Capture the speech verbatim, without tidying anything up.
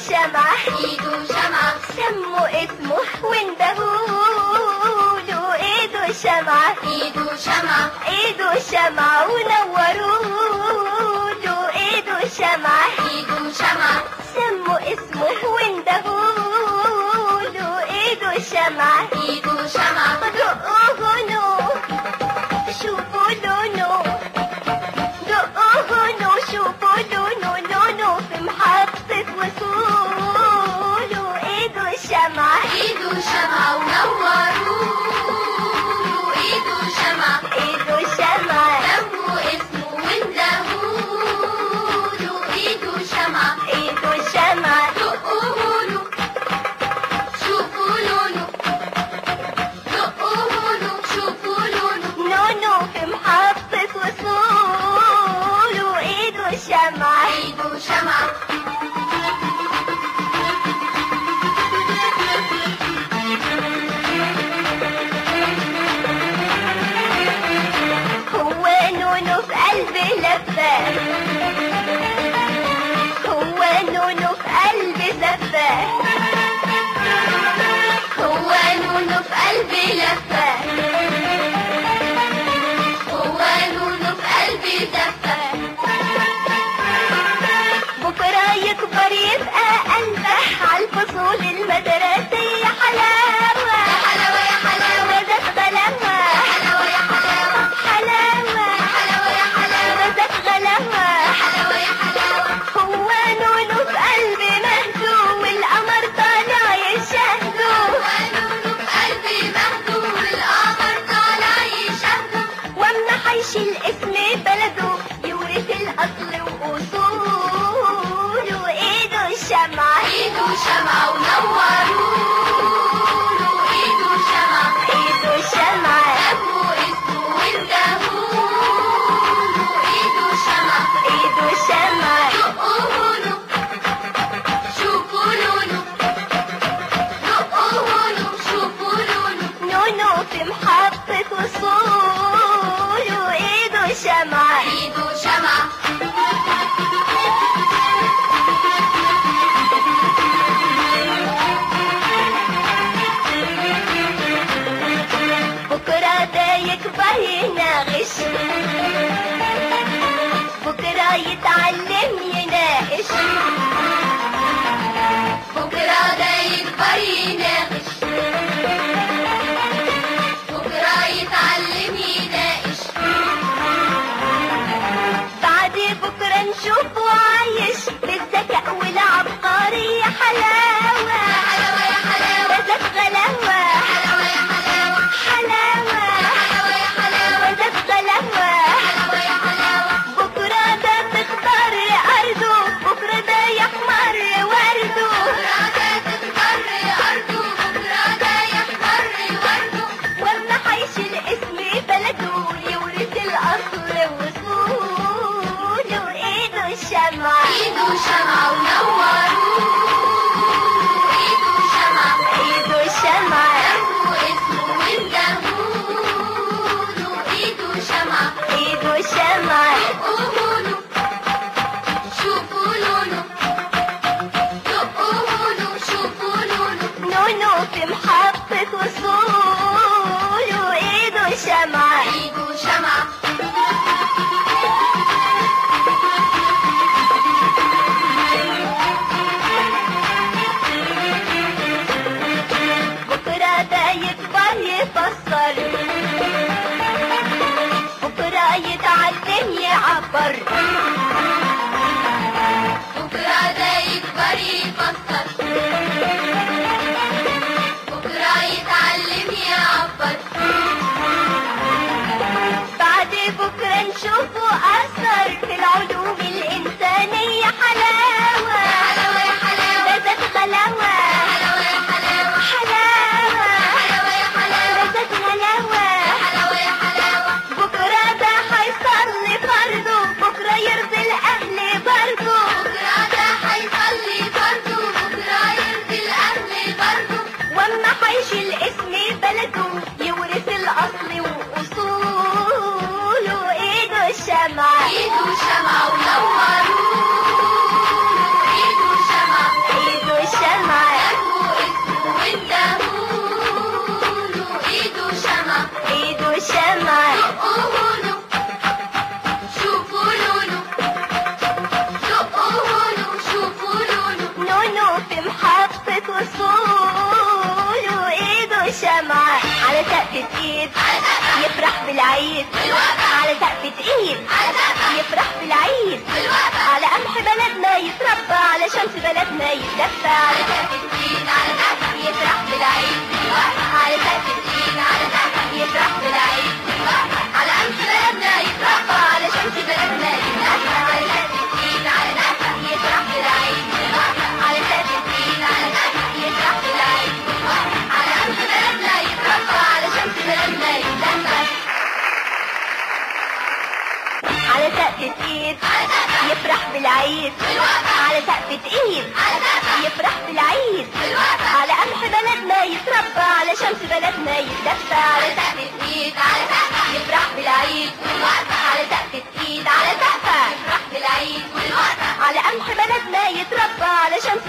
شمعة ايده شمعة سموا اسمه واندهوله ايده شمعة ايده شمعة ايده شمعة ونوروله ايده شمعة ايده شمعة سموا اسمه واندهوله ايده شمعة ايده شمعة دقوه نو شوفوا لونه دقوه نو شوفوا لونه لونه في محطة وصوله ايده شمعة ايده شمعة ونوروله ايده شمعة ايده شمعة سموا اسمه واندهوله ايده شمعة ايده شمعة دقوهوله شوفوا لونه دقوهوله شوفوا لونه لونه في محطة وصوله ايده شمعة ايده شمعة هو نونو في قلبي لفة هو نونو في قلبي زفة هو نونو في قلبي لفة هو نونو في قلبي دفة بكرة يكبر يبقى أنبح عالفصول المدرسية حلاوة يا حلاوة يا حلاوة رزق غلاوة حلاوة يا حلاوة حلاوة حلاوة يا حلاوة رزق غلاوة حلاوة يا حلاوة هو نونو في قلبي مهدو والقمر طالع يشهدو هو نونو في قلبي مهدو والقمر طالع يشهده واما حيشيل اسم بلده يورث الاصل واصوله ايده الشمعة ايده شمعة ونوروله ايده شمعة ايده الشمعة سموا اسمه واندهوله ايده شمعة ايده الشمعة دقوهوله شوفوا لونه دقوهوله شوفوا لونه نونو في محطة وصوله ايده الشمعة ايده شمعة بكرة ده يكبر يناغش بكرة يتعلم يناقش بكرة ده يكبر يناقش بكرة يتعلم يناقش بعد بكرة نشوفه عايش بالذكاء والعبقرية حلاوة يا حلاوة يا حلاوة رزق غلاوة حلاوة يا حلاوة حلاوة حلاوة يا حلاوة رزق غلاوة حلاوة يا حلاوة بكرة ده تختار أرضه بكرة ده يحمر ورده بكرة ده تخضر أرضه بكرة ده يحمر ورده واما حيشيل اسم بلده يورث الأصل وصوله ايده الشمعة ايده شمعة ونوروله ايده شمعة ايده الشمعة سموا اسمه واندهوله ايده شمعة ايده الشمعة دقوهوله شوفوا لونه دقوهوله شوفوا لونه نونو في محطة وصوله ايده الشمعة ايده شمعة بكرة ده يكبر يفسر بكرة يتعلم يعبر بكرة ده يكبر يفسر بكرة يتعلم يعبر بعد بكرة نشوفه أثر في العلوم الإنسانية حلاوة حلاوة يا حلاوة رزق غلاوة حلاوة يا حلاوة حلاوة حلاوة يا حلاوة رزق غلاوة حلاوة يا حلاوة بكرة ده هيصلي فرضه بكرة يرى بالعيد على سقف تقيل يفرح بالعيد على قمح بلدنا يتربى على شمس بلدنا يتدفى على سقف تقيل على سقف يفرح بالعيد على سقف تقيل على سقف يفرح بالعيد على قمح بلدنا يتربى على شمس بلدنا يتدفى على سقف تقيل على سقف يفرح بالعيد على سقف تقيل على سقف يفرح بالعيد على قمح بلدنا يتربى على شمس بلدنا يتدفى على سقف تقيل يفرح بالعيد على سقف تقيل يفرح بالعيد على قمح بلدنا يتربى على شمس بلدنا يتدفى على سقف تقيل على سقف يفرح بالعيد على سقف تقيل على سقف يفرح بالعيد على قمح بلدنا يتربى على شمس